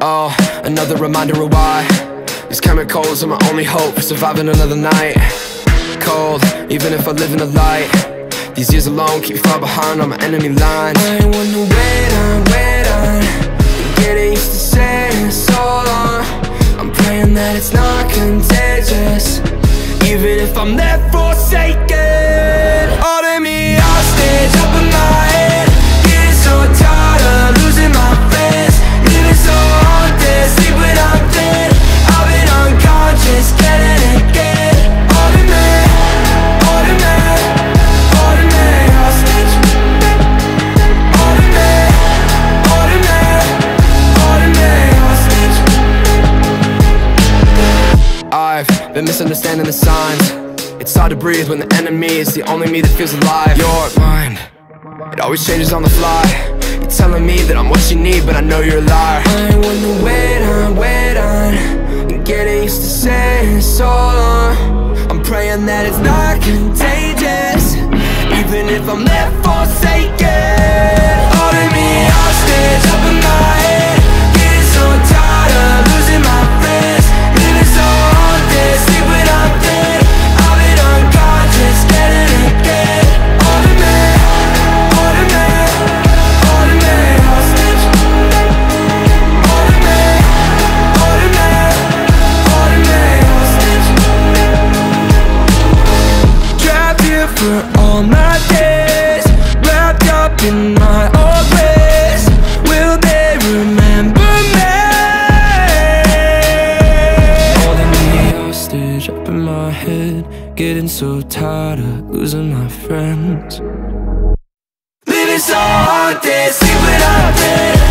Oh, another reminder of why these chemicals are my only hope for surviving another night. Cold, even if I live in the light. These years alone keep me far behind on my enemy lines. I wanna wait on, getting used to saying so long. I'm praying that it's not contagious, even if I'm left forsaken. Holding me hostage up in my head, getting so tired of losing my friends. Living so haunted, sleep when I'm dead. I've been unconscious, getting it again. Holding me hostage. Holding me hostage. I've been misunderstanding the signs. It's hard to breathe when the enemy is the only me that feels alive. Your mind, it always changes on the fly. You're telling me that I'm what you need, but I know you're a liar. I wanna wait on, and getting used to saying so long. I'm praying that it's not contagious, even if I'm left forsaken. Holding me hostage up in my head, getting so tired of losing my friends. Living so haunted, sleep when I'm dead. I've been unconscious, getting it again. Holding me hostage. Holding me hostage. Trapped here for all my days, wrapped up in my old ways. Will they remember me? Holding me hostage up in my head, getting so tired of losing my friends. Living so haunted, sleep when I'm dead.